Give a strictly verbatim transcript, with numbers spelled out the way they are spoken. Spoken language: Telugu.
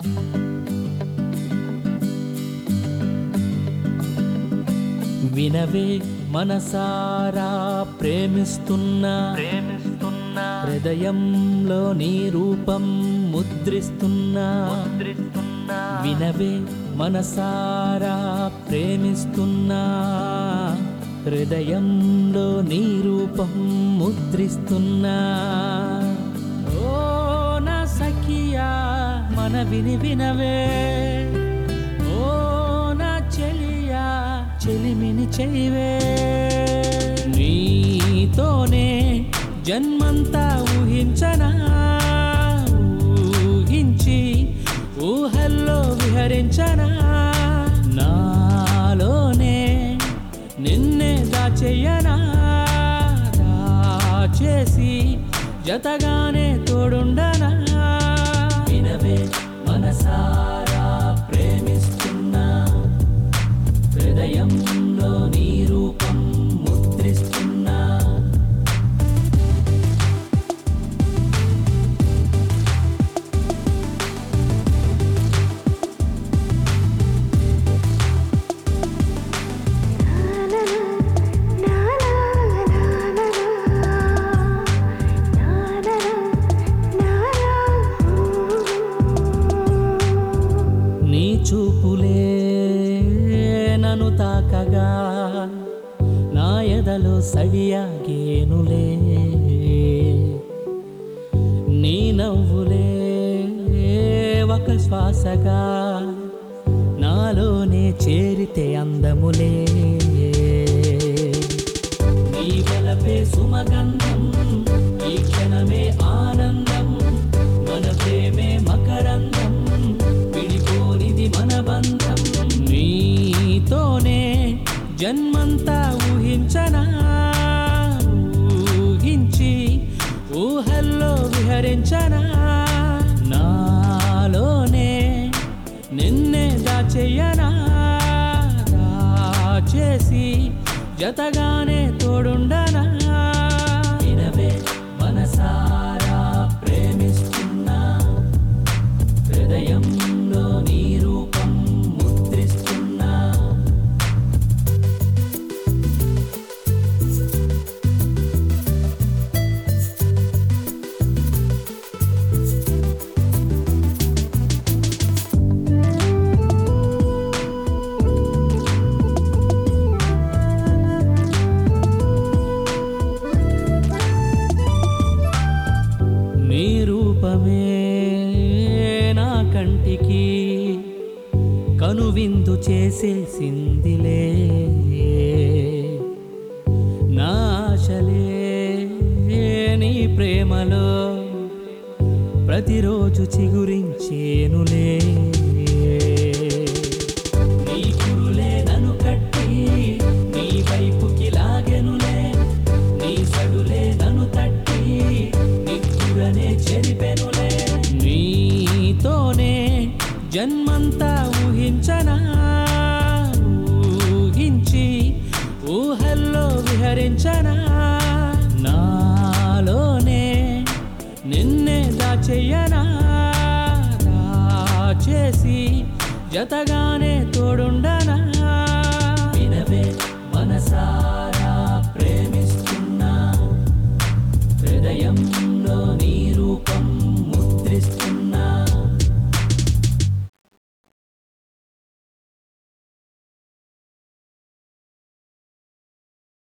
వినవే మనసారా ప్రేమిస్తున్నా ప్రేమిస్తున్నా హృదయంలో నీ రూపం ముద్రిస్తున్నా ముద్రిస్తున్నా వినవే మనసారా ప్రేమిస్తున్నా హృదయంలో నీ రూపం ముద్రిస్తున్నా ఓ నా సఖియా మన విని వినవే చెలిమిని చెలివే నీతోనే జన్మంతా ఊహించనా ఊహించి ఊహల్లో విహరించనా నాలోనే నిన్నే దాచెయ్యనా దాచేసి జతగానే తోడుండనా వినవే మనసారా ప్రేమిస్తున్నా హృదయంలో నీ రూపం ముద్రిస్తున్నా నీ చూపులే నన్ను తాకగా నా ఎదలో సడియాగేనులే నీ నవ్వులే ఒక శ్వాసగా నాలోనే చేరితే అందములే నీ వలపే సుమగంధం ఈ క్షణమే ఆనందం మన ప్రేమే మకరందం విడిపోనిది మన బంధం నీతోనే జన్మంతా ఊహించనా ఊహించి ఊహల్లో విహరించనా నాలోనే నిన్నే దాచెయ్యనా దాచేసి జతగానే తోడుండనా వినవే మనసారా ప్రేమిస్తున్నా హృదయంలో నీ రూపం ముద్రిస్తున్నా నీ రూపమే నా కంటికి కనువిందు చేసేసిందిలే నా ఆశలే నీ ప్రేమలో ప్రతిరోజు చిగురించేనులే నీ కురులే నన్ను కట్టి నీ వైపుకి లాగెనులే నీ సడులే నన్ను తట్టి నిక్కురనే చెరిపెనులే నీతోనే జన్మంతా ఊహించనా ఊహించి ఊహల్లో విహరించనా నాలోనే నిన్నే దాచెయ్యనా దాచేసి జతగానే తోడుండనా వినవే మనసారా ప్రేమిస్తున్నా హృదయంలో నీ రూపం ముద్రిస్తున్నా